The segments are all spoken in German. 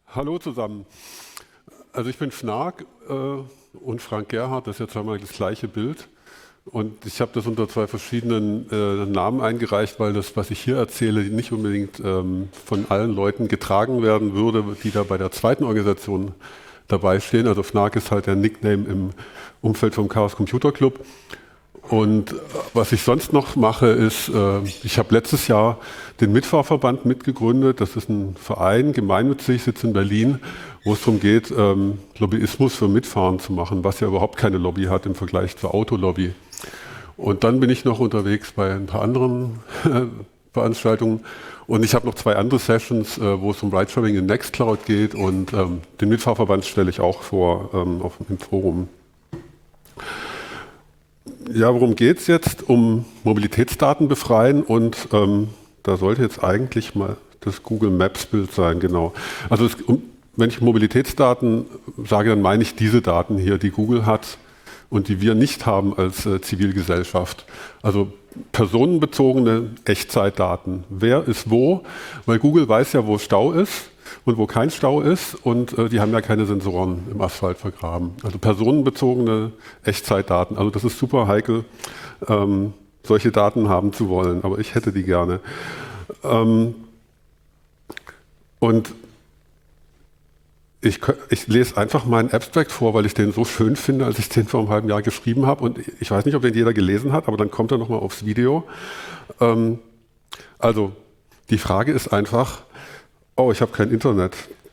Hallo zusammen. Also ich bin Fnark und Frank Gerhardt, das ist jetzt zweimal das gleiche Bild. Und ich habe das unter zwei verschiedenen Namen eingereicht, weil das, was ich hier erzähle, nicht unbedingt von allen Leuten getragen werden würde, die da bei der zweiten Organisation dabei stehen. Also Fnark ist halt der Nickname im Umfeld vom Chaos Computer Club. Und was ich sonst noch mache, ist, ich habe letztes Jahr den Mitfahrverband mitgegründet. Das ist ein Verein, gemeinnützig, sitzt in Berlin, wo es darum geht, Lobbyismus für Mitfahren zu machen, was ja überhaupt keine Lobby hat im Vergleich zur Autolobby. Und dann bin ich noch unterwegs bei ein paar anderen Veranstaltungen. Und ich habe noch zwei andere Sessions, wo es um Ridesharing in Nextcloud geht. Und den Mitfahrverband stelle ich auch vor im Forum. Ja, worum geht es jetzt? Um Mobilitätsdaten befreien und da sollte jetzt eigentlich mal das Google Maps Bild sein, genau. Also wenn ich Mobilitätsdaten sage, dann meine ich diese Daten hier, die Google hat und die wir nicht haben als Zivilgesellschaft. Also personenbezogene Echtzeitdaten. Wer ist wo? Weil Google weiß ja, wo Stau ist und wo kein Stau ist und die haben ja keine Sensoren im Asphalt vergraben. Also personenbezogene Echtzeitdaten. Also das ist super heikel, solche Daten haben zu wollen, aber ich hätte die gerne. Und ich lese einfach meinen Abstract vor, weil ich den so schön finde, als ich den vor einem halben Jahr geschrieben habe. Und ich weiß nicht, ob den jeder gelesen hat, aber dann kommt er nochmal aufs Video. Also die Frage ist einfach, oh, ich habe kein Internet.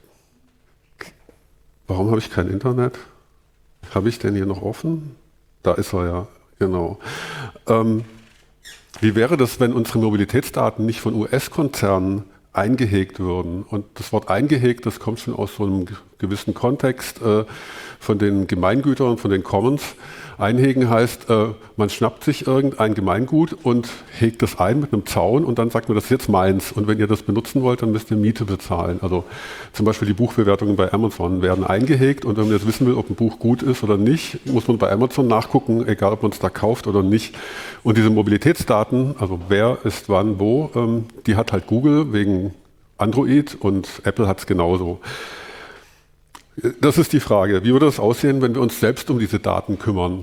Warum habe ich kein Internet? Habe ich den hier noch offen? Da ist er ja, genau. Wie wäre das, wenn unsere Mobilitätsdaten nicht von US-Konzernen eingehegt würden? Und das Wort eingehegt, das kommt schon aus so einem gewissen Kontext von den Gemeingütern, von den Commons. Einhegen heißt, man schnappt sich irgendein Gemeingut und hegt das ein mit einem Zaun und dann sagt man, das ist jetzt meins. Und wenn ihr das benutzen wollt, dann müsst ihr Miete bezahlen. Also zum Beispiel die Buchbewertungen bei Amazon werden eingehegt und wenn man jetzt wissen will, ob ein Buch gut ist oder nicht, muss man bei Amazon nachgucken, egal ob man es da kauft oder nicht. Und diese Mobilitätsdaten, also wer ist wann wo, die hat halt Google wegen Android und Apple hat es genauso. Das ist die Frage. Wie würde das aussehen, wenn wir uns selbst um diese Daten kümmern?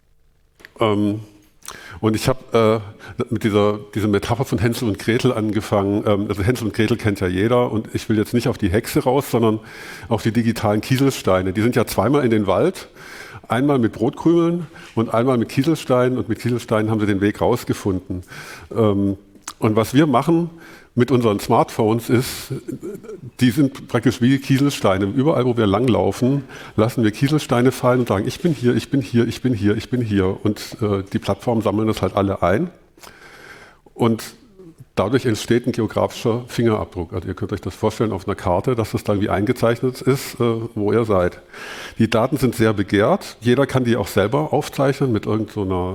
Und ich habe mit dieser Metapher von Hänsel und Gretel angefangen. Also Hänsel und Gretel kennt ja jeder und ich will jetzt nicht auf die Hexe raus, sondern auf die digitalen Kieselsteine. Die sind ja zweimal in den Wald, einmal mit Brotkrümeln und einmal mit Kieselsteinen und mit Kieselsteinen haben sie den Weg rausgefunden. Und was wir machen mit unseren Smartphones ist, die sind praktisch wie Kieselsteine. Überall, wo wir langlaufen, lassen wir Kieselsteine fallen und sagen, ich bin hier, ich bin hier, ich bin hier, ich bin hier. Und die Plattformen sammeln das halt alle ein. Und dadurch entsteht ein geografischer Fingerabdruck. Also ihr könnt euch das vorstellen auf einer Karte, dass das dann wie eingezeichnet ist, wo ihr seid. Die Daten sind sehr begehrt. Jeder kann die auch selber aufzeichnen mit irgendeiner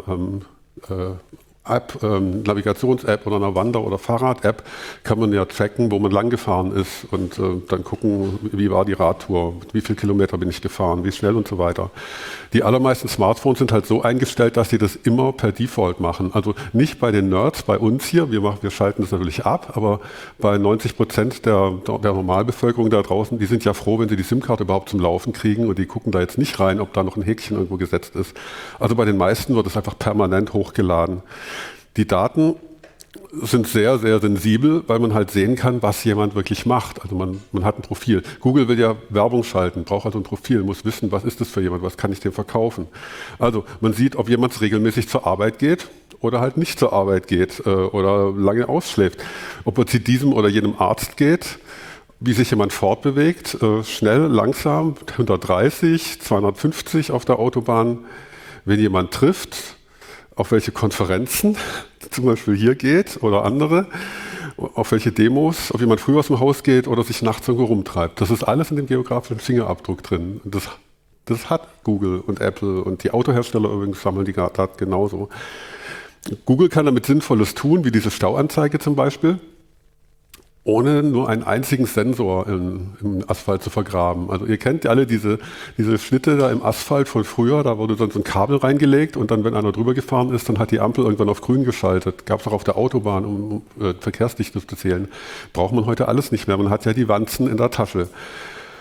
App, Navigations-App oder einer Wander- oder Fahrrad-App kann man ja tracken, wo man lang gefahren ist und dann gucken, wie war die Radtour, wie viele Kilometer bin ich gefahren, wie schnell und so weiter. Die allermeisten Smartphones sind halt so eingestellt, dass sie das immer per Default machen. Also nicht bei den Nerds, bei uns hier, wir schalten das natürlich ab, aber bei 90% der Normalbevölkerung da draußen, die sind ja froh, wenn sie die SIM-Karte überhaupt zum Laufen kriegen und die gucken da jetzt nicht rein, ob da noch ein Häkchen irgendwo gesetzt ist. Also bei den meisten wird es einfach permanent hochgeladen. Die Daten sind sehr, sehr sensibel, weil man halt sehen kann, was jemand wirklich macht. Also man hat ein Profil. Google will ja Werbung schalten, braucht also ein Profil, muss wissen, was ist das für jemand, was kann ich dem verkaufen. Also man sieht, ob jemand regelmäßig zur Arbeit geht oder halt nicht zur Arbeit geht oder lange ausschläft. Ob er zu diesem oder jenem Arzt geht, wie sich jemand fortbewegt, schnell, langsam, 130, 250 auf der Autobahn, wenn jemand trifft, auf welche Konferenzen zum Beispiel hier geht oder andere, auf welche Demos, ob jemand früh aus dem Haus geht oder sich nachts irgendwo rumtreibt. Das ist alles in dem geografischen Fingerabdruck drin. Das hat Google und Apple und die Autohersteller übrigens sammeln die Daten genauso. Google kann damit Sinnvolles tun, wie diese Stauanzeige zum Beispiel, ohne nur einen einzigen Sensor im Asphalt zu vergraben. Also ihr kennt ja alle diese Schnitte da im Asphalt von früher, da wurde dann so ein Kabel reingelegt und dann, wenn einer drüber gefahren ist, dann hat die Ampel irgendwann auf grün geschaltet. Gab es auch auf der Autobahn, um Verkehrsdichte zu zählen. Braucht man heute alles nicht mehr, man hat ja die Wanzen in der Tasche.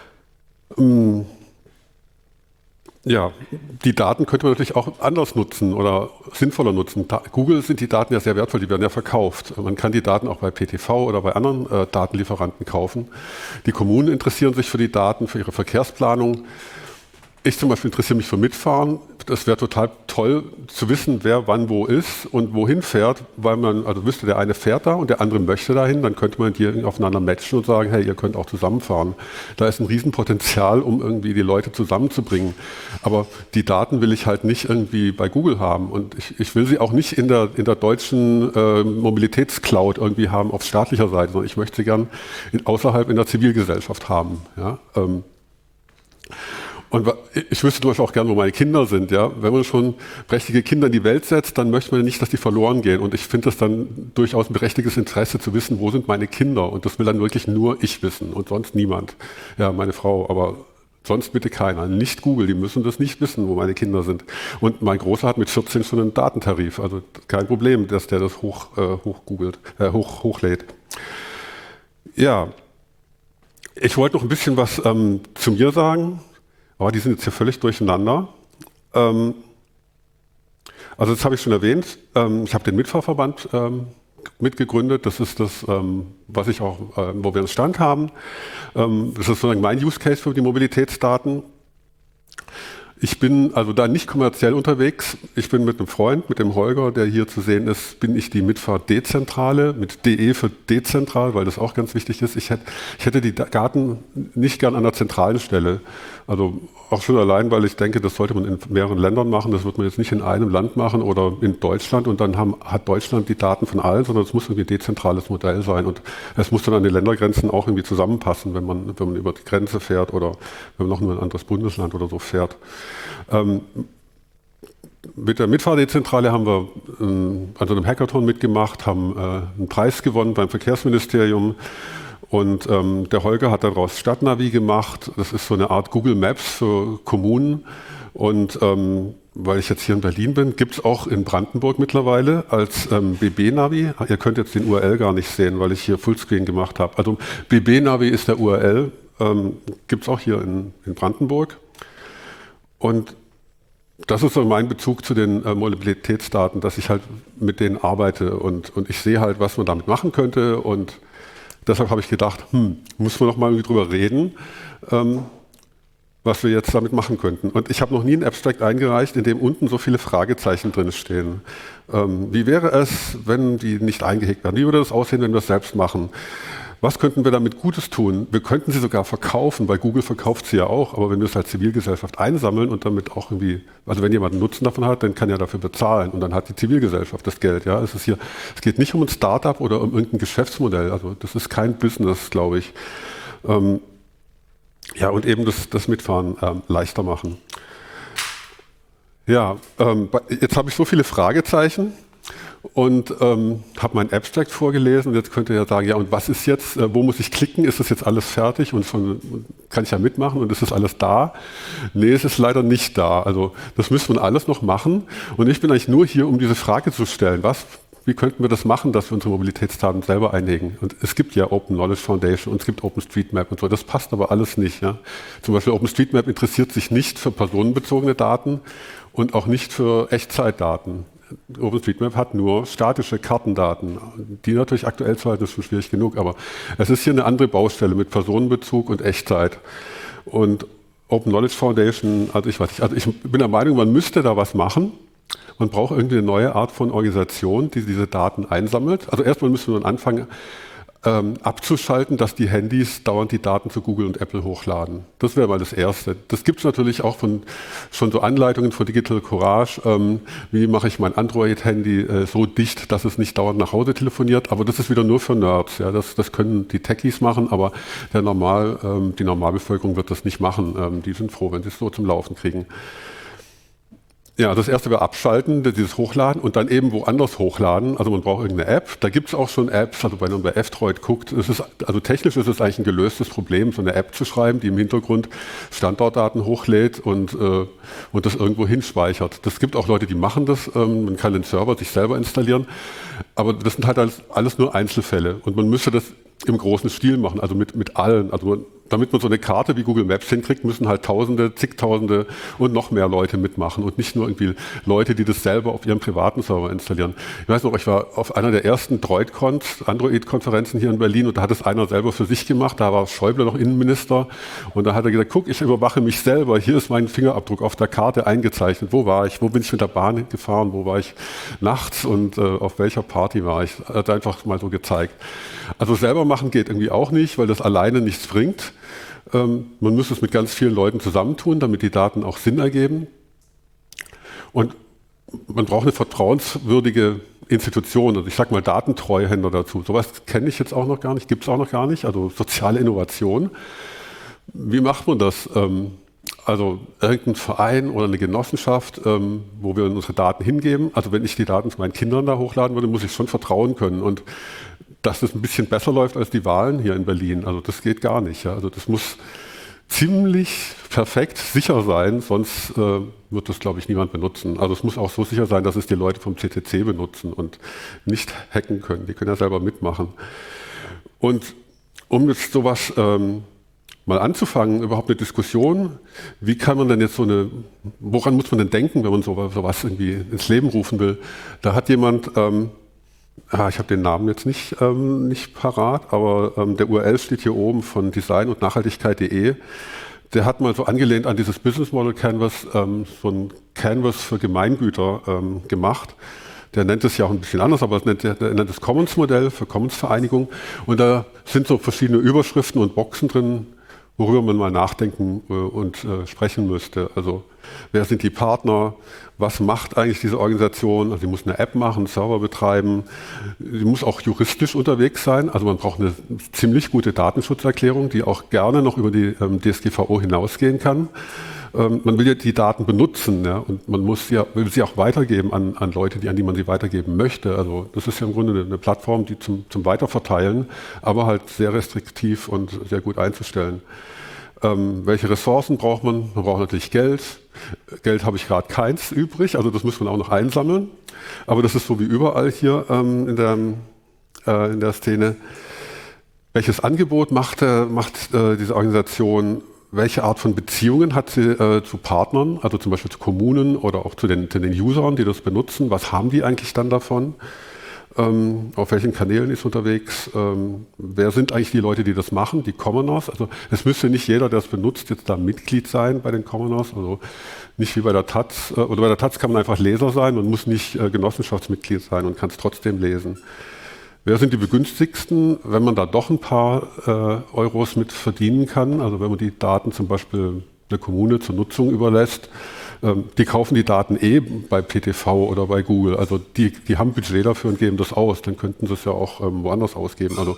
Ja, die Daten könnte man natürlich auch anders nutzen oder sinnvoller nutzen. Google sind die Daten ja sehr wertvoll, die werden ja verkauft. Man kann die Daten auch bei PTV oder bei anderen Datenlieferanten kaufen. Die Kommunen interessieren sich für die Daten, für ihre Verkehrsplanung. Ich zum Beispiel interessiere mich für Mitfahren. Das wäre total toll zu wissen, wer wann wo ist und wohin fährt, weil man, also wüsste, der eine fährt da und der andere möchte dahin, dann könnte man die aufeinander matchen und sagen, hey, ihr könnt auch zusammenfahren. Da ist ein Riesenpotenzial, um irgendwie die Leute zusammenzubringen. Aber die Daten will ich halt nicht irgendwie bei Google haben und ich will sie auch nicht in der deutschen Mobilitätscloud irgendwie haben auf staatlicher Seite, sondern ich möchte sie gern außerhalb in der Zivilgesellschaft haben. Ja? Und ich wüsste zum Beispiel auch gern, wo meine Kinder sind. Ja? Wenn man schon prächtige Kinder in die Welt setzt, dann möchte man nicht, dass die verloren gehen. Und ich finde das dann durchaus ein berechtigtes Interesse zu wissen, wo sind meine Kinder. Und das will dann wirklich nur ich wissen und sonst niemand. Ja, meine Frau, aber sonst bitte keiner. Nicht Google, die müssen das nicht wissen, wo meine Kinder sind. Und mein Großer hat mit 14 schon einen Datentarif. Also kein Problem, dass der das hochlädt. Ja, ich wollte noch ein bisschen was zu mir sagen. Aber die sind jetzt hier völlig durcheinander. Also das habe ich schon erwähnt. Ich habe den Mitfahrverband mitgegründet. Das ist das, was ich auch, wo wir einen Stand haben. Das ist sozusagen mein Use Case für die Mobilitätsdaten. Ich bin also da nicht kommerziell unterwegs. Ich bin mit einem Freund, mit dem Holger, der hier zu sehen ist, bin ich die Mitfahr-Dezentrale, mit DE für dezentral, weil das auch ganz wichtig ist. Ich hätte die Daten nicht gern an der zentralen Stelle. Also auch schon allein, weil ich denke, das sollte man in mehreren Ländern machen. Das wird man jetzt nicht in einem Land machen oder in Deutschland und dann hat Deutschland die Daten von allen, sondern es muss irgendwie ein dezentrales Modell sein und es muss dann an den Ländergrenzen auch irgendwie zusammenpassen, wenn man über die Grenze fährt oder wenn man noch nur ein anderes Bundesland oder so fährt. Mit der Mitfahrdezentrale haben wir an so einem Hackathon mitgemacht, haben einen Preis gewonnen beim Verkehrsministerium. Und der Holger hat daraus Stadtnavi gemacht. Das ist so eine Art Google Maps für Kommunen. Und weil ich jetzt hier in Berlin bin, gibt es auch in Brandenburg mittlerweile als BB-Navi. Ihr könnt jetzt den URL gar nicht sehen, weil ich hier Fullscreen gemacht habe. Also BB-Navi ist der URL, gibt es auch hier in Brandenburg. Und das ist so mein Bezug zu den Mobilitätsdaten, dass ich halt mit denen arbeite und ich sehe halt, was man damit machen könnte und deshalb habe ich gedacht, muss man noch mal drüber reden, was wir jetzt damit machen könnten. Und ich habe noch nie ein Abstract eingereicht, in dem unten so viele Fragezeichen drin stehen. Wie wäre es, wenn die nicht eingehegt werden? Wie würde es aussehen, wenn wir es selbst machen? Was könnten wir damit Gutes tun? Wir könnten sie sogar verkaufen, weil Google verkauft sie ja auch, aber wenn wir es als Zivilgesellschaft einsammeln und damit auch irgendwie, also wenn jemand einen Nutzen davon hat, dann kann er dafür bezahlen und dann hat die Zivilgesellschaft das Geld. Ja? Es geht nicht um ein Startup oder um irgendein Geschäftsmodell, also das ist kein Business, glaube ich. Ja, und eben das Mitfahren leichter machen. Ja, jetzt habe ich so viele Fragezeichen. Und habe mein Abstract vorgelesen und jetzt könnt ihr ja sagen, ja und was ist jetzt, wo muss ich klicken, ist das jetzt alles fertig und kann ich ja mitmachen und ist das alles da? Nee, es ist leider nicht da, also das müssen wir alles noch machen und ich bin eigentlich nur hier, um diese Frage zu stellen, wie könnten wir das machen, dass wir unsere Mobilitätsdaten selber einlegen? Und es gibt ja Open Knowledge Foundation und es gibt OpenStreetMap und so, das passt aber alles nicht. Ja? Zum Beispiel OpenStreetMap interessiert sich nicht für personenbezogene Daten und auch nicht für Echtzeitdaten. OpenStreetMap hat nur statische Kartendaten, die natürlich aktuell zwar, das ist schon schwierig genug, aber es ist hier eine andere Baustelle mit Personenbezug und Echtzeit. Und Open Knowledge Foundation, also ich bin der Meinung, man müsste da was machen. Man braucht irgendwie eine neue Art von Organisation, die diese Daten einsammelt. Also erstmal müssen wir anfangen, abzuschalten, dass die Handys dauernd die Daten zu Google und Apple hochladen. Das wäre mal das Erste. Das gibt es natürlich auch schon so Anleitungen von Digital Courage. Wie mache ich mein Android-Handy so dicht, dass es nicht dauernd nach Hause telefoniert. Aber das ist wieder nur für Nerds. Ja, das können die Techies machen, aber die Normalbevölkerung wird das nicht machen. Die sind froh, wenn sie es so zum Laufen kriegen. Ja, das erste wäre abschalten, dieses Hochladen und dann eben woanders hochladen. Also man braucht irgendeine App. Da gibt es auch schon Apps, also wenn man bei F-Droid guckt, also technisch ist es eigentlich ein gelöstes Problem, so eine App zu schreiben, die im Hintergrund Standortdaten hochlädt und das irgendwo hinspeichert. Das gibt auch Leute, die machen das. Man kann den Server sich selber installieren. Aber das sind halt alles nur Einzelfälle und man müsste das im großen Stil machen, also mit allen. Also damit man so eine Karte wie Google Maps hinkriegt, müssen halt Tausende, zigtausende und noch mehr Leute mitmachen und nicht nur irgendwie Leute, die das selber auf ihrem privaten Server installieren. Ich weiß noch, ich war auf einer der ersten Android-Konferenzen hier in Berlin und da hat es einer selber für sich gemacht, da war Schäuble noch Innenminister und da hat er gesagt, guck, ich überwache mich selber, hier ist mein Fingerabdruck auf der Karte eingezeichnet, wo war ich, wo bin ich mit der Bahn gefahren, wo war ich nachts und auf welcher Party war ich, hat einfach mal so gezeigt. Also selber machen geht irgendwie auch nicht, weil das alleine nichts bringt. Man muss es mit ganz vielen Leuten zusammentun, damit die Daten auch Sinn ergeben. Und man braucht eine vertrauenswürdige Institution. Also ich sage mal Datentreuhänder dazu. Sowas kenne ich jetzt auch noch gar nicht, gibt es auch noch gar nicht. Also soziale Innovation. Wie macht man das? Also irgendein Verein oder eine Genossenschaft, wo wir unsere Daten hingeben. Also wenn ich die Daten zu meinen Kindern da hochladen würde, muss ich schon vertrauen können. Und dass das ein bisschen besser läuft als die Wahlen hier in Berlin. Also das geht gar nicht. Ja. Also das muss ziemlich perfekt sicher sein, sonst wird das, glaube ich, niemand benutzen. Also es muss auch so sicher sein, dass es die Leute vom CCC benutzen und nicht hacken können. Die können ja selber mitmachen. Und um jetzt sowas mal anzufangen, überhaupt eine Diskussion, wie kann man denn jetzt woran muss man denn denken, wenn man sowas irgendwie ins Leben rufen will? Da hat jemand ich habe den Namen jetzt nicht parat, aber der URL steht hier oben von design- und nachhaltigkeit.de. Der hat mal so angelehnt an dieses Business Model Canvas so ein Canvas für Gemeingüter gemacht. Der nennt es ja auch ein bisschen anders, aber er nennt es Commons-Modell für Commons-Vereinigung. Und da sind so verschiedene Überschriften und Boxen drin, worüber man mal nachdenken und sprechen müsste. Also wer sind die Partner? Was macht eigentlich diese Organisation? Also sie muss eine App machen, einen Server betreiben. Sie muss auch juristisch unterwegs sein. Also man braucht eine ziemlich gute Datenschutzerklärung, die auch gerne noch über die DSGVO hinausgehen kann. Man will ja die Daten benutzen, ja, und man will sie auch weitergeben an Leute, an die man sie weitergeben möchte. Also das ist ja im Grunde eine Plattform, die zum Weiterverteilen, aber halt sehr restriktiv und sehr gut einzustellen. Welche Ressourcen braucht man? Man braucht natürlich Geld. Geld habe ich gerade keins übrig, also das muss man auch noch einsammeln. Aber das ist so wie überall hier in der Szene. Welches Angebot macht diese Organisation? Welche Art von Beziehungen hat sie zu Partnern, also zum Beispiel zu Kommunen oder auch zu den Usern, die das benutzen? Was haben die eigentlich dann davon? Auf welchen Kanälen ist unterwegs? Wer sind eigentlich die Leute, die das machen? Die Commoners? Also es müsste nicht jeder, der es benutzt, jetzt da Mitglied sein bei den Commoners. Also nicht wie bei der Taz. Oder bei der Taz kann man einfach Leser sein. Man muss nicht Genossenschaftsmitglied sein und kann es trotzdem lesen. Wer sind die Begünstigsten, wenn man da doch ein paar Euros mit verdienen kann? Also wenn man die Daten zum Beispiel der Kommune zur Nutzung überlässt. Die kaufen die Daten bei PTV oder bei Google. Also die haben Budget dafür und geben das aus. Dann könnten sie es ja auch woanders ausgeben. Also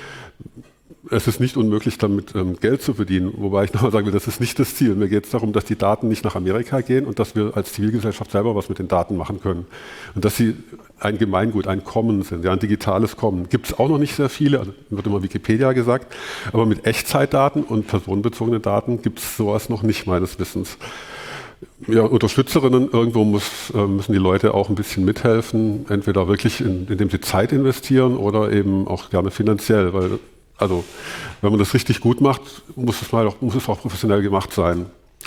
es ist nicht unmöglich, damit Geld zu verdienen. Wobei ich nochmal sagen will, das ist nicht das Ziel. Mir geht es darum, dass die Daten nicht nach Amerika gehen und dass wir als Zivilgesellschaft selber was mit den Daten machen können. Und dass sie ein Gemeingut, ein Common sind, ja, ein digitales Common. Gibt es auch noch nicht sehr viele, also wird immer Wikipedia gesagt, aber mit Echtzeitdaten und personenbezogenen Daten gibt es sowas noch nicht, meines Wissens. Ja, Unterstützerinnen, irgendwo müssen die Leute auch ein bisschen mithelfen, entweder wirklich indem sie Zeit investieren oder eben auch gerne finanziell, weil also wenn man das richtig gut macht, muss es auch professionell gemacht sein.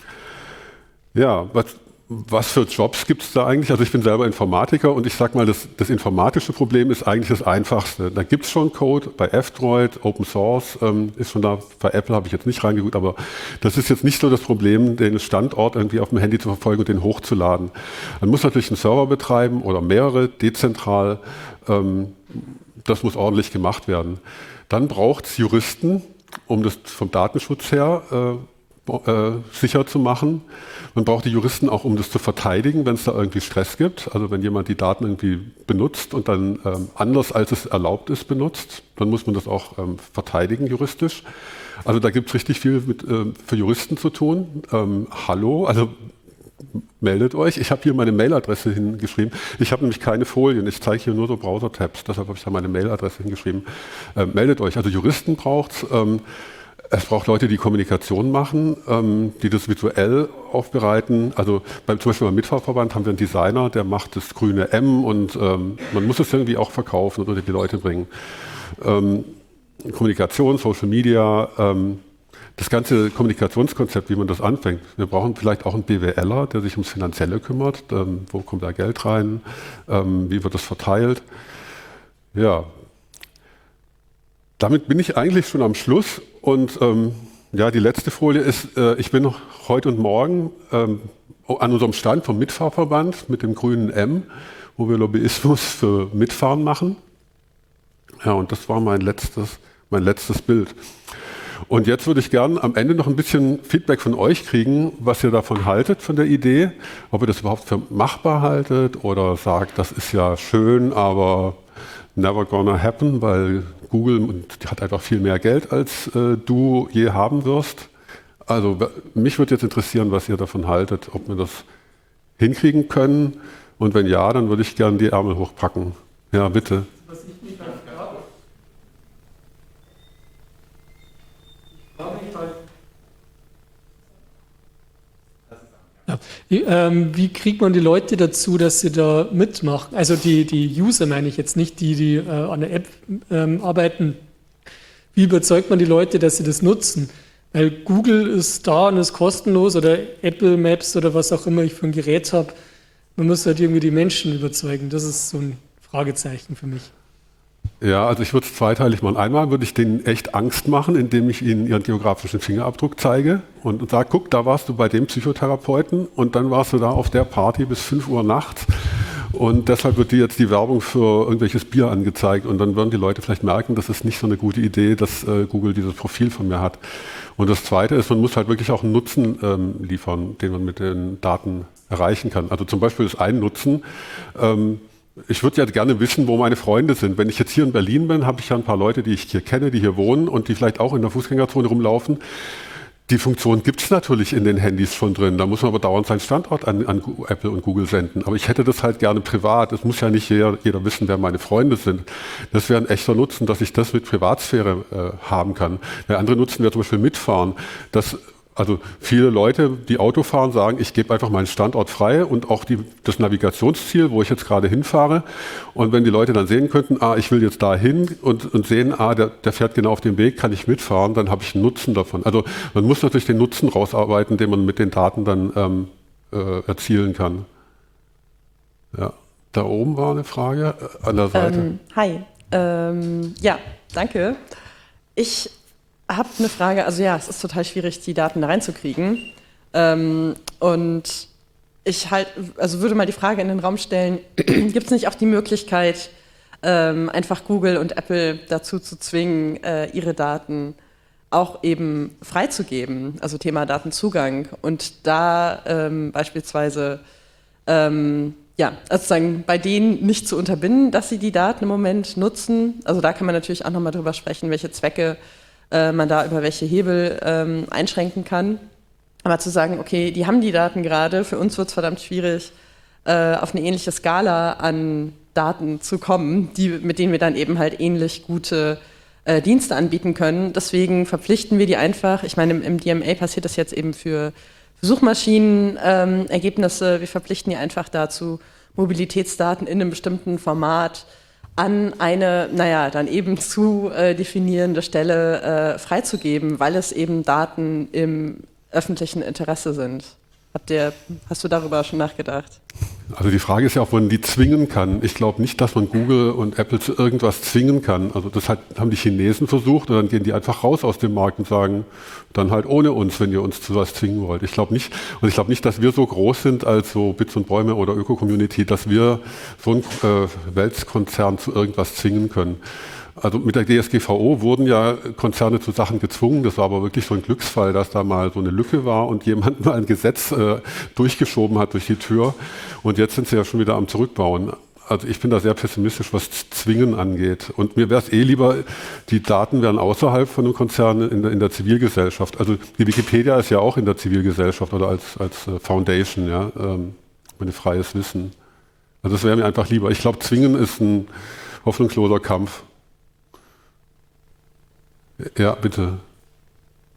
Ja, was für Jobs gibt es da eigentlich? Also ich bin selber Informatiker und ich sage mal, das informatische Problem ist eigentlich das einfachste. Da gibt es schon Code bei F-Droid, Open Source ist schon da, bei Apple habe ich jetzt nicht reingeguckt, aber das ist jetzt nicht so das Problem, den Standort irgendwie auf dem Handy zu verfolgen und den hochzuladen. Man muss natürlich einen Server betreiben oder mehrere, dezentral. Das muss ordentlich gemacht werden. Dann braucht es Juristen, um das vom Datenschutz her sicher zu machen. Man braucht die Juristen auch, um das zu verteidigen, wenn es da irgendwie Stress gibt. Also wenn jemand die Daten irgendwie benutzt und dann anders als es erlaubt ist benutzt, dann muss man das auch verteidigen juristisch. Also da gibt es richtig viel für Juristen zu tun. Hallo, also meldet euch. Ich habe hier meine Mailadresse hingeschrieben. Ich habe nämlich keine Folien. Ich zeige hier nur so Browser-Tabs. Deshalb habe ich da meine Mailadresse hingeschrieben. Meldet euch. Also Juristen braucht es. Es braucht Leute, die Kommunikation machen, die das visuell aufbereiten. Also zum Beispiel beim Mitfahrverband haben wir einen Designer, der macht das grüne M und man muss es irgendwie auch verkaufen oder die Leute bringen. Kommunikation, Social Media, das ganze Kommunikationskonzept, wie man das anfängt. Wir brauchen vielleicht auch einen BWLer, der sich ums Finanzielle kümmert. Wo kommt da Geld rein? Wie wird das verteilt? Ja. Damit bin ich eigentlich schon am Schluss und ja, die letzte Folie ist, ich bin noch heute und morgen an unserem Stand vom Mitfahrverband mit dem grünen M, wo wir Lobbyismus für Mitfahren machen. Ja, und das war mein letztes Bild. Und jetzt würde ich gern am Ende noch ein bisschen Feedback von euch kriegen, was ihr davon haltet, von der Idee, ob ihr das überhaupt für machbar haltet oder sagt, das ist ja schön, aber never gonna happen, weil Google hat einfach viel mehr Geld, als du je haben wirst. Also mich würde jetzt interessieren, was ihr davon haltet, ob wir das hinkriegen können. Und wenn ja, dann würde ich gerne die Ärmel hochpacken. Ja, bitte. Was ich mich frage, ja. Wie kriegt man die Leute dazu, dass sie da mitmachen? Also die User meine ich jetzt nicht, die an der App arbeiten. Wie überzeugt man die Leute, dass sie das nutzen? Weil Google ist da und ist kostenlos oder Apple Maps oder was auch immer ich für ein Gerät habe. Man muss halt irgendwie die Menschen überzeugen. Das ist so ein Fragezeichen für mich. Ja, also ich würde es zweiteilig machen. Einmal würde ich denen echt Angst machen, indem ich ihnen ihren geografischen Fingerabdruck zeige und sage, guck, da warst du bei dem Psychotherapeuten und dann warst du da auf der Party bis 5 Uhr nachts und deshalb wird dir jetzt die Werbung für irgendwelches Bier angezeigt und dann würden die Leute vielleicht merken, das ist nicht so eine gute Idee, dass Google dieses Profil von mir hat. Und das Zweite ist, man muss halt wirklich auch einen Nutzen liefern, den man mit den Daten erreichen kann. Also zum Beispiel ist ein Nutzen, ich würde ja gerne wissen, wo meine Freunde sind. Wenn ich jetzt hier in Berlin bin, habe ich ja ein paar Leute, die ich hier kenne, die hier wohnen und die vielleicht auch in der Fußgängerzone rumlaufen. Die Funktion gibt es natürlich in den Handys schon drin. Da muss man aber dauernd seinen Standort an Apple und Google senden. Aber ich hätte das halt gerne privat. Es muss ja nicht jeder wissen, wer meine Freunde sind. Das wäre ein echter Nutzen, dass ich das mit Privatsphäre haben kann. Der andere Nutzen wäre zum Beispiel Mitfahren. Also viele Leute, die Auto fahren, sagen, ich gebe einfach meinen Standort frei und auch das Navigationsziel, wo ich jetzt gerade hinfahre. Und wenn die Leute dann sehen könnten, ich will jetzt da hin und sehen, der fährt genau auf dem Weg, kann ich mitfahren, dann habe ich einen Nutzen davon. Also man muss natürlich den Nutzen rausarbeiten, den man mit den Daten dann erzielen kann. Ja, da oben war eine Frage an der Seite. Hi, ja, danke. Ich habe eine Frage, also ja, es ist total schwierig, die Daten da reinzukriegen. Und ich würde mal die Frage in den Raum stellen, gibt es nicht auch die Möglichkeit, einfach Google und Apple dazu zu zwingen, ihre Daten auch eben freizugeben, also Thema Datenzugang und da beispielsweise ja, also sozusagen bei denen nicht zu unterbinden, dass sie die Daten im Moment nutzen. Also da kann man natürlich auch nochmal drüber sprechen, welche Zwecke man da über welche Hebel einschränken kann. Aber zu sagen, okay, die haben die Daten gerade, für uns wird es verdammt schwierig, auf eine ähnliche Skala an Daten zu kommen, mit denen wir dann eben halt ähnlich gute Dienste anbieten können. Deswegen verpflichten wir die einfach, ich meine, im DMA passiert das jetzt eben für Suchmaschinenergebnisse, wir verpflichten die einfach dazu, Mobilitätsdaten in einem bestimmten Format an eine, dann eben zu definierende Stelle freizugeben, weil es eben Daten im öffentlichen Interesse sind. Hast du darüber schon nachgedacht? Also die Frage ist ja, ob man die zwingen kann. Ich glaube nicht, dass man Google und Apple zu irgendwas zwingen kann. Also das haben die Chinesen versucht und dann gehen die einfach raus aus dem Markt und sagen, dann halt ohne uns, wenn ihr uns zu was zwingen wollt. Ich glaube nicht. Und ich glaube nicht, dass wir so groß sind als so Bits und Bäume oder Öko-Community, dass wir so einen Weltkonzern zu irgendwas zwingen können. Also mit der DSGVO wurden ja Konzerne zu Sachen gezwungen. Das war aber wirklich so ein Glücksfall, dass da mal so eine Lücke war und jemand mal ein Gesetz durchgeschoben hat durch die Tür. Und jetzt sind sie ja schon wieder am Zurückbauen. Also ich bin da sehr pessimistisch, was Zwingen angeht. Und mir wäre es lieber, die Daten wären außerhalb von einem Konzern in der Zivilgesellschaft. Also die Wikipedia ist ja auch in der Zivilgesellschaft oder als Foundation, ja, mit freies Wissen. Also das wäre mir einfach lieber. Ich glaube, Zwingen ist ein hoffnungsloser Kampf. Ja, bitte.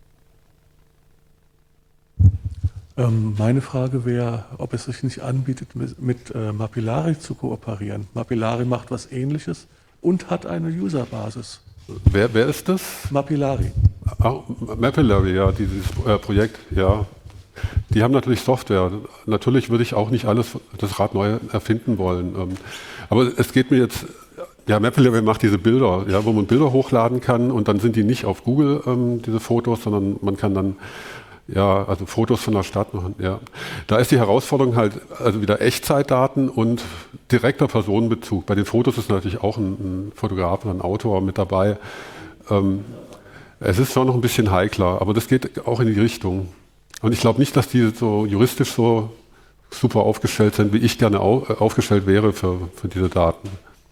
Meine Frage wäre, ob es sich nicht anbietet, mit Mapillary zu kooperieren. Mapillary macht was Ähnliches und hat eine Userbasis. Wer ist das? Mapillary. Mapillary, ja, dieses Projekt, ja. Die haben natürlich Software. Natürlich würde ich auch nicht das Rad neu erfinden wollen. Aber es geht mir jetzt, ja, Mapillary macht diese Bilder, ja, wo man Bilder hochladen kann und dann sind die nicht auf Google, diese Fotos, sondern man kann dann also Fotos von der Stadt machen. Ja. Da ist die Herausforderung halt also wieder Echtzeitdaten und direkter Personenbezug. Bei den Fotos ist natürlich auch ein Fotograf oder ein Autor mit dabei. Es ist schon noch ein bisschen heikler, aber das geht auch in die Richtung. Und ich glaube nicht, dass die so juristisch so super aufgestellt sind, wie ich gerne aufgestellt wäre für diese Daten.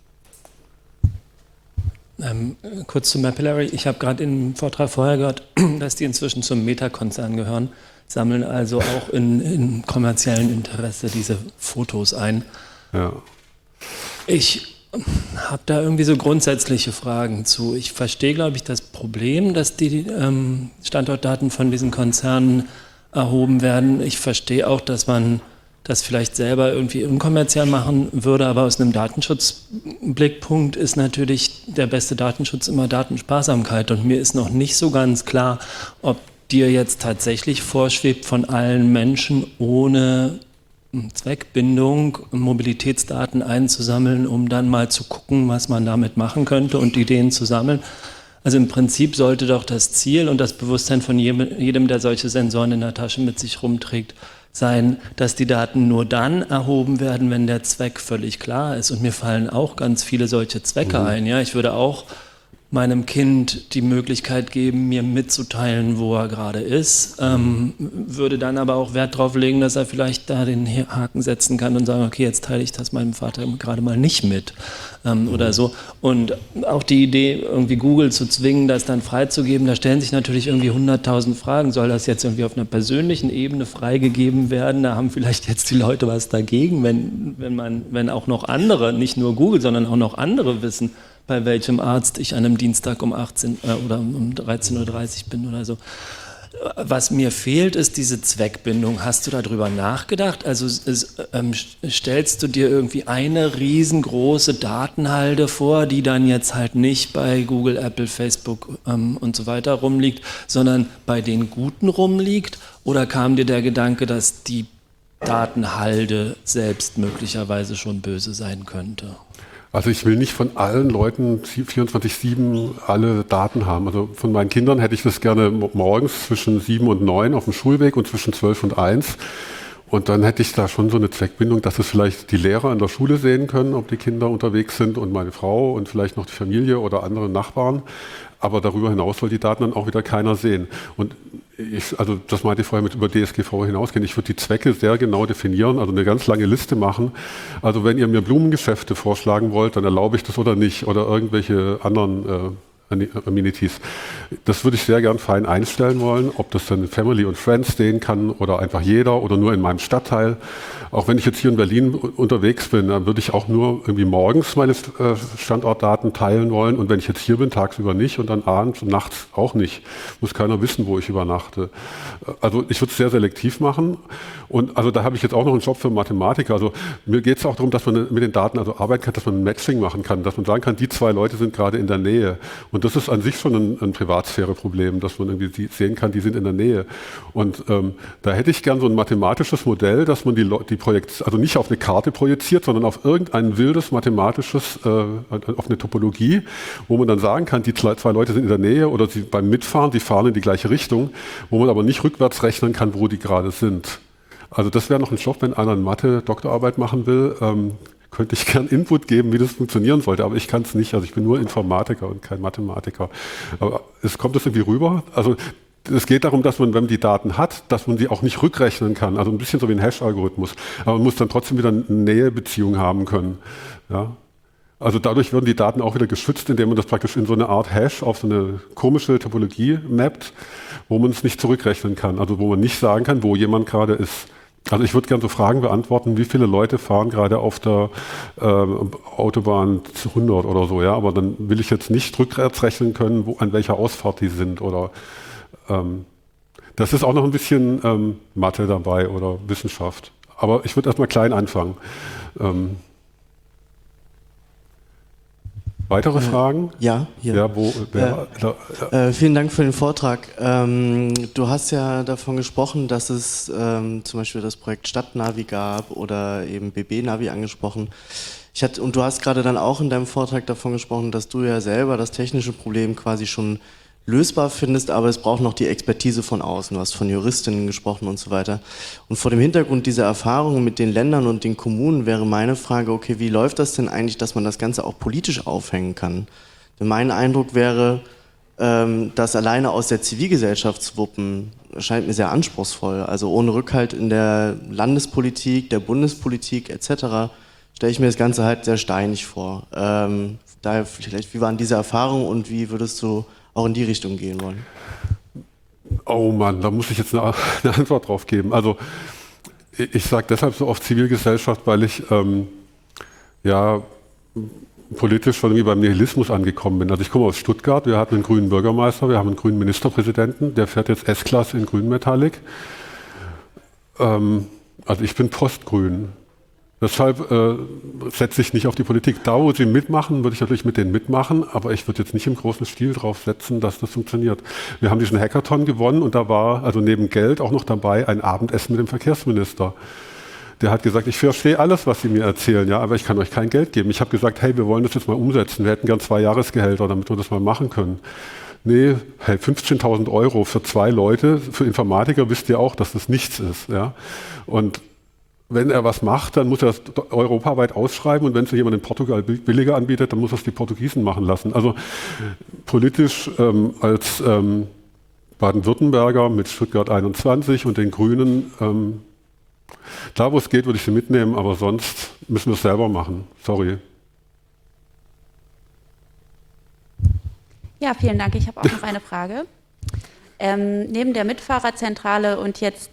Kurz zu Mapillary. Ich habe gerade im Vortrag vorher gehört, dass die inzwischen zum Meta-Konzern gehören, sammeln also auch in kommerziellen Interesse diese Fotos ein. Ja. Ich habe da irgendwie so grundsätzliche Fragen zu. Ich verstehe, glaube ich, das Problem, dass die Standortdaten von diesen Konzernen erhoben werden. Ich verstehe auch, dass man das vielleicht selber irgendwie unkommerziell machen würde, aber aus einem Datenschutzblickpunkt ist natürlich der beste Datenschutz immer Datensparsamkeit und mir ist noch nicht so ganz klar, ob dir jetzt tatsächlich vorschwebt, von allen Menschen ohne Zweckbindung Mobilitätsdaten einzusammeln, um dann mal zu gucken, was man damit machen könnte und Ideen zu sammeln. Also im Prinzip sollte doch das Ziel und das Bewusstsein von jedem, der solche Sensoren in der Tasche mit sich rumträgt, sein, dass die Daten nur dann erhoben werden, wenn der Zweck völlig klar ist. Und mir fallen auch ganz viele solche Zwecke ein. Ja, ich würde auch meinem Kind die Möglichkeit geben, mir mitzuteilen, wo er gerade ist, würde dann aber auch Wert darauf legen, dass er vielleicht da den Haken setzen kann und sagen, okay, jetzt teile ich das meinem Vater gerade mal nicht mit oder so. Und auch die Idee, irgendwie Google zu zwingen, das dann freizugeben, da stellen sich natürlich irgendwie 100.000 Fragen. Soll das jetzt irgendwie auf einer persönlichen Ebene freigegeben werden? Da haben vielleicht jetzt die Leute was dagegen, wenn auch noch andere, nicht nur Google, sondern auch noch andere wissen, bei welchem Arzt ich an einem Dienstag um 18 oder um 13.30 Uhr bin oder so. Was mir fehlt, ist diese Zweckbindung. Hast du darüber nachgedacht? Also stellst du dir irgendwie eine riesengroße Datenhalde vor, die dann jetzt halt nicht bei Google, Apple, Facebook und so weiter rumliegt, sondern bei den Guten rumliegt? Oder kam dir der Gedanke, dass die Datenhalde selbst möglicherweise schon böse sein könnte? Also ich will nicht von allen Leuten 24/7 alle Daten haben. Also von meinen Kindern hätte ich das gerne morgens zwischen 7 und 9 auf dem Schulweg und zwischen 12 und 1. Und dann hätte ich da schon so eine Zweckbindung, dass es vielleicht die Lehrer in der Schule sehen können, ob die Kinder unterwegs sind und meine Frau und vielleicht noch die Familie oder andere Nachbarn. Aber darüber hinaus soll die Daten dann auch wieder keiner sehen. Und also das meinte ich vorher mit über DSGVO hinausgehen. Ich würde die Zwecke sehr genau definieren, also eine ganz lange Liste machen. Also wenn ihr mir Blumengeschäfte vorschlagen wollt, dann erlaube ich das oder nicht oder irgendwelche anderen Amenities. Das würde ich sehr gern fein einstellen wollen, ob das dann Family und Friends sehen kann oder einfach jeder oder nur in meinem Stadtteil. Auch wenn ich jetzt hier in Berlin unterwegs bin, dann würde ich auch nur irgendwie morgens meine Standortdaten teilen wollen und wenn ich jetzt hier bin, tagsüber nicht und dann abends und nachts auch nicht. Muss keiner wissen, wo ich übernachte. Also ich würde es sehr selektiv machen und also da habe ich jetzt auch noch einen Job für Mathematiker. Also mir geht es auch darum, dass man mit den Daten also arbeiten kann, dass man ein Matching machen kann, dass man sagen kann, die zwei Leute sind gerade in der Nähe. Und das ist an sich schon ein Privatsphäre-Problem, dass man irgendwie sehen kann, die sind in der Nähe. Und da hätte ich gern so ein mathematisches Modell, dass man die also nicht auf eine Karte projiziert, sondern auf irgendein wildes mathematisches, auf eine Topologie, wo man dann sagen kann, die zwei Leute sind in der Nähe oder sie beim Mitfahren, die fahren in die gleiche Richtung, wo man aber nicht rückwärts rechnen kann, wo die gerade sind. Also das wäre noch ein Job, wenn einer eine Mathe-Doktorarbeit machen will, könnte ich gern Input geben, wie das funktionieren sollte, aber ich kann es nicht. Also ich bin nur Informatiker und kein Mathematiker. Aber kommt das irgendwie rüber? Also es geht darum, dass man, wenn man die Daten hat, dass man sie auch nicht rückrechnen kann. Also ein bisschen so wie ein Hash-Algorithmus. Aber man muss dann trotzdem wieder eine Nähebeziehung haben können. Ja? Also dadurch werden die Daten auch wieder geschützt, indem man das praktisch in so eine Art Hash auf so eine komische Topologie mappt, wo man es nicht zurückrechnen kann. Also wo man nicht sagen kann, wo jemand gerade ist. Also ich würde gerne so Fragen beantworten, wie viele Leute fahren gerade auf der Autobahn 100 oder so, ja, aber dann will ich jetzt nicht rückwärts rechnen können, an welcher Ausfahrt die sind oder Das ist auch noch ein bisschen Mathe dabei oder Wissenschaft. Aber ich würde erstmal klein anfangen. Weitere Fragen? Ja, hier. Ja, vielen Dank für den Vortrag. Du hast ja davon gesprochen, dass es zum Beispiel das Projekt Stadtnavi gab oder eben BB-Navi angesprochen. Und du hast gerade dann auch in deinem Vortrag davon gesprochen, dass du ja selber das technische Problem quasi schon lösbar findest, aber es braucht noch die Expertise von außen. Du hast von Juristinnen gesprochen und so weiter. Und vor dem Hintergrund dieser Erfahrungen mit den Ländern und den Kommunen wäre meine Frage, okay, wie läuft das denn eigentlich, dass man das Ganze auch politisch aufhängen kann? Denn mein Eindruck wäre, das alleine aus der Zivilgesellschaft zu wuppen, erscheint mir sehr anspruchsvoll. Also ohne Rückhalt in der Landespolitik, der Bundespolitik etc. stelle ich mir das Ganze halt sehr steinig vor. Daher vielleicht, wie waren diese Erfahrungen und wie würdest du auch in die Richtung gehen wollen? Oh Mann, da muss ich jetzt eine Antwort drauf geben. Also ich sage deshalb so oft Zivilgesellschaft, weil ich politisch schon irgendwie beim Nihilismus angekommen bin. Also ich komme aus Stuttgart, wir hatten einen grünen Bürgermeister, wir haben einen grünen Ministerpräsidenten, der fährt jetzt S-Klasse in Grünmetallic. Also ich bin postgrün. Deshalb setze ich nicht auf die Politik. Da, wo sie mitmachen, würde ich natürlich mit denen mitmachen, aber ich würde jetzt nicht im großen Stil drauf setzen, dass das funktioniert. Wir haben diesen Hackathon gewonnen und da war also neben Geld auch noch dabei ein Abendessen mit dem Verkehrsminister. Der hat gesagt, ich verstehe alles, was Sie mir erzählen, ja, aber ich kann euch kein Geld geben. Ich habe gesagt, hey, wir wollen das jetzt mal umsetzen. Wir hätten gern 2 Jahresgehälter, damit wir das mal machen können. Nee, hey, 15.000 € für 2 Leute, für Informatiker wisst ihr auch, dass das nichts ist. Ja? Und wenn er was macht, dann muss er das europaweit ausschreiben und wenn es jemand in Portugal billiger anbietet, dann muss das die Portugiesen machen lassen. Also politisch als Baden-Württemberger mit Stuttgart 21 und den Grünen, da wo es geht, würde ich sie mitnehmen, aber sonst müssen wir es selber machen. Sorry. Ja, vielen Dank. Ich habe auch noch eine Frage. Neben der Mitfahrerzentrale und jetzt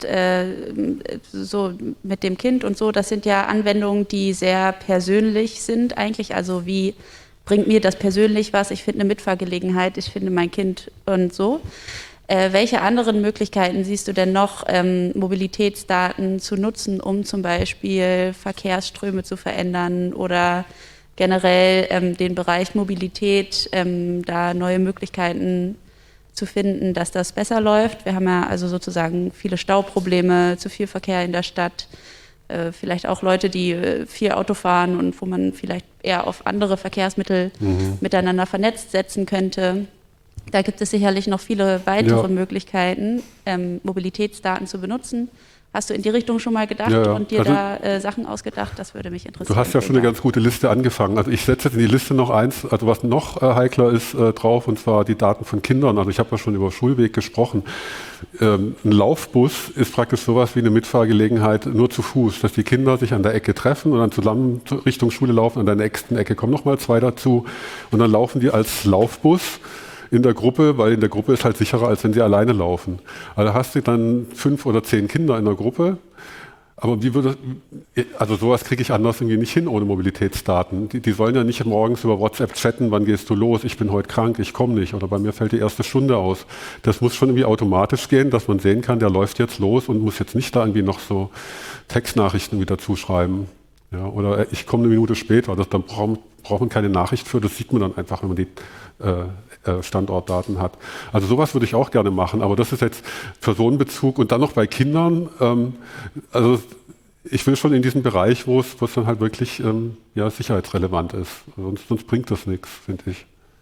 so mit dem Kind und so, das sind ja Anwendungen, die sehr persönlich sind eigentlich. Also wie bringt mir das persönlich was? Ich finde eine Mitfahrgelegenheit, ich finde mein Kind und so. Welche anderen Möglichkeiten siehst du denn noch, Mobilitätsdaten zu nutzen, um zum Beispiel Verkehrsströme zu verändern oder generell den Bereich Mobilität, da neue Möglichkeiten zu finden, dass das besser läuft? Wir haben ja also sozusagen viele Stauprobleme, zu viel Verkehr in der Stadt, vielleicht auch Leute, die viel Auto fahren und wo man vielleicht eher auf andere Verkehrsmittel miteinander vernetzt setzen könnte. Da gibt es sicherlich noch viele weitere Möglichkeiten, Mobilitätsdaten zu benutzen. Hast du in die Richtung schon mal gedacht und dir da Sachen ausgedacht? Das würde mich interessieren. Du hast ja schon eine ganz gute Liste angefangen. Also ich setze jetzt in die Liste noch eins, also was noch heikler ist drauf, und zwar die Daten von Kindern. Also ich habe ja schon über Schulweg gesprochen. Ein Laufbus ist praktisch sowas wie eine Mitfahrgelegenheit nur zu Fuß, dass die Kinder sich an der Ecke treffen und dann zusammen Richtung Schule laufen. An der nächsten Ecke kommen nochmal 2 dazu und dann laufen die als Laufbus in der Gruppe, weil in der Gruppe ist halt sicherer, als wenn sie alleine laufen. Also hast du dann 5 oder 10 Kinder in der Gruppe, aber also sowas kriege ich anders irgendwie nicht hin ohne Mobilitätsdaten. Die sollen ja nicht morgens über WhatsApp chatten, wann gehst du los, ich bin heute krank, ich komme nicht oder bei mir fällt die erste Stunde aus. Das muss schon irgendwie automatisch gehen, dass man sehen kann, der läuft jetzt los und muss jetzt nicht da irgendwie noch so Textnachrichten wieder zuschreiben. Ja, oder ich komme eine Minute später, dann braucht man keine Nachricht für, das sieht man dann einfach, wenn man die Standortdaten hat. Also sowas würde ich auch gerne machen, aber das ist jetzt Personenbezug und dann noch bei Kindern. Also ich will schon in diesen Bereich, wo es dann halt wirklich sicherheitsrelevant ist. Sonst bringt das nichts, finde ich.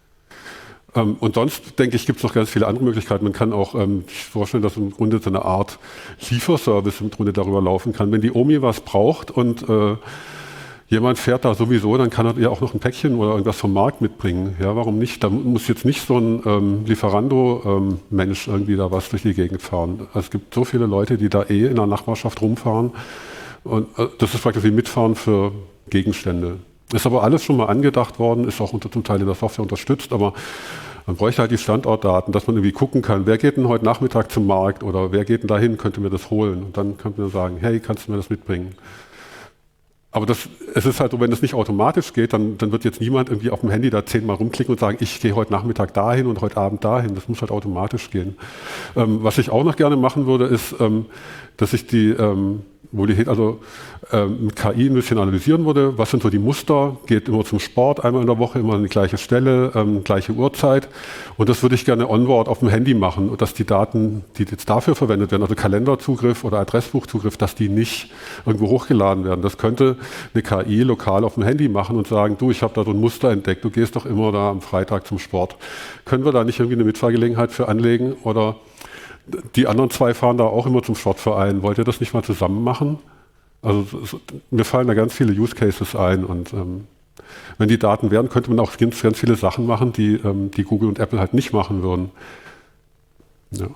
Und sonst, denke ich, gibt es noch ganz viele andere Möglichkeiten. Man kann auch sich vorstellen, dass im Grunde so eine Art Lieferservice im Grunde darüber laufen kann. Wenn die Omi was braucht und jemand fährt da sowieso, dann kann er ja auch noch ein Päckchen oder irgendwas vom Markt mitbringen. Ja, warum nicht? Da muss jetzt nicht so ein Lieferando-Mensch irgendwie da was durch die Gegend fahren. Es gibt so viele Leute, die da in der Nachbarschaft rumfahren. Und das ist praktisch wie Mitfahren für Gegenstände. Ist aber alles schon mal angedacht worden, ist auch zum Teil in der Software unterstützt, aber man bräuchte halt die Standortdaten, dass man irgendwie gucken kann, wer geht denn heute Nachmittag zum Markt oder wer geht denn dahin, könnte mir das holen. Und dann könnte man sagen, hey, kannst du mir das mitbringen? Aber es ist halt so, wenn es nicht automatisch geht, dann wird jetzt niemand irgendwie auf dem Handy da 10-mal rumklicken und sagen, ich gehe heute Nachmittag dahin und heute Abend dahin. Das muss halt automatisch gehen. Was ich auch noch gerne machen würde, ist, dass ich die Mobilität mit KI ein bisschen analysieren würde. Was sind so die Muster? Geht immer zum Sport, einmal in der Woche, immer an die gleiche Stelle, gleiche Uhrzeit. Und das würde ich gerne onboard auf dem Handy machen. Und dass die Daten, die jetzt dafür verwendet werden, also Kalenderzugriff oder Adressbuchzugriff, dass die nicht irgendwo hochgeladen werden. Das könnte eine KI lokal auf dem Handy machen und sagen, du, ich habe da so ein Muster entdeckt, du gehst doch immer da am Freitag zum Sport. Können wir da nicht irgendwie eine Mitfahrgelegenheit für anlegen? Oder die anderen 2 fahren da auch immer zum Sportverein. Wollt ihr das nicht mal zusammen machen? Also mir fallen da ganz viele Use Cases ein und wenn die Daten wären, könnte man auch ganz viele Sachen machen, die Google und Apple halt nicht machen würden. Ja.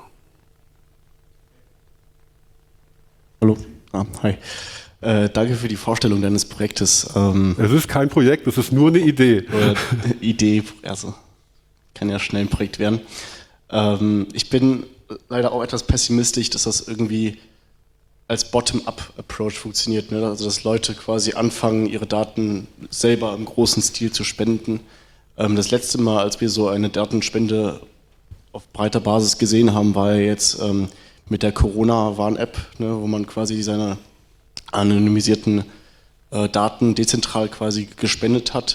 Hallo. Hi. Danke für die Vorstellung deines Projektes. Es ist kein Projekt, es ist nur eine Idee. Idee, also kann ja schnell ein Projekt werden. Ich bin leider auch etwas pessimistisch, dass das irgendwie als Bottom-up-Approach funktioniert. Ne? Also dass Leute quasi anfangen, ihre Daten selber im großen Stil zu spenden. Das letzte Mal, als wir so eine Datenspende auf breiter Basis gesehen haben, war ja jetzt mit der Corona-Warn-App, ne, wo man quasi seine anonymisierten Daten dezentral quasi gespendet hat.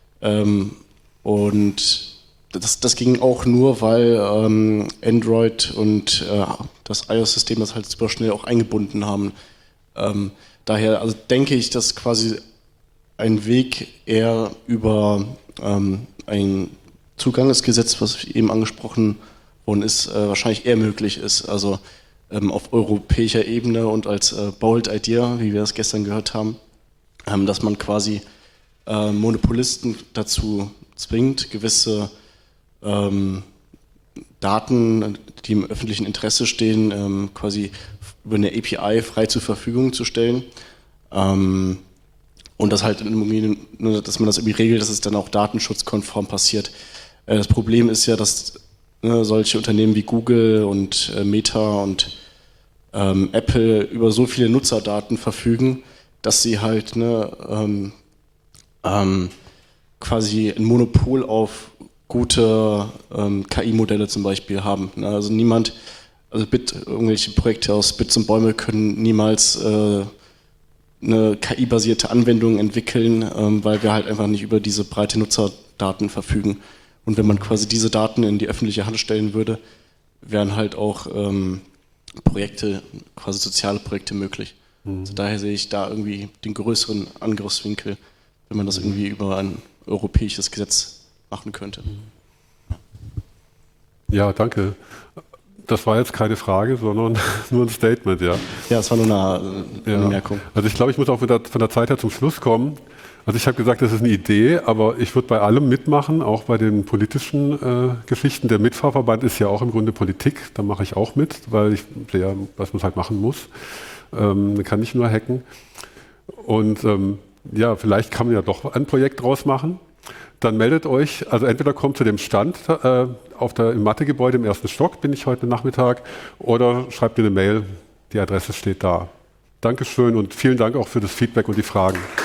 Und das ging auch nur, weil Android und das iOS-System das halt super schnell auch eingebunden haben. Daher also denke ich, dass quasi ein Weg eher über ein Zugangsgesetz, was eben angesprochen worden ist, wahrscheinlich eher möglich ist. Also auf europäischer Ebene und als Bold Idea, wie wir das gestern gehört haben, dass man quasi Monopolisten dazu zwingt, gewisse Daten, die im öffentlichen Interesse stehen, quasi über eine API frei zur Verfügung zu stellen. Und das halt irgendwie, dass man das irgendwie regelt, dass es dann auch datenschutzkonform passiert. Das Problem ist ja, dass solche Unternehmen wie Google und Meta und Apple über so viele Nutzerdaten verfügen, dass sie halt quasi ein Monopol auf gute KI-Modelle zum Beispiel haben. Also irgendwelche Projekte aus Bits und Bäume können niemals eine KI-basierte Anwendung entwickeln, weil wir halt einfach nicht über diese breite Nutzerdaten verfügen. Und wenn man quasi diese Daten in die öffentliche Hand stellen würde, wären halt auch Projekte, quasi soziale Projekte möglich. Also daher sehe ich da irgendwie den größeren Angriffswinkel, wenn man das irgendwie über ein europäisches Gesetz machen könnte. Ja, danke. Das war jetzt keine Frage, sondern nur ein Statement, ja. Ja, es war nur eine Bemerkung. Also ich glaube, ich muss auch von der Zeit her zum Schluss kommen. Also ich habe gesagt, das ist eine Idee, aber ich würde bei allem mitmachen, auch bei den politischen Geschichten. Der Mitfahrverband ist ja auch im Grunde Politik, da mache ich auch mit, weil ich sehe, was man halt machen muss. Man kann nicht nur hacken. Und ja, vielleicht kann man ja doch ein Projekt draus machen. Dann meldet euch, also entweder kommt zu dem Stand im Mathegebäude im 1. Stock, bin ich heute Nachmittag, oder schreibt mir eine Mail, die Adresse steht da. Dankeschön und vielen Dank auch für das Feedback und die Fragen.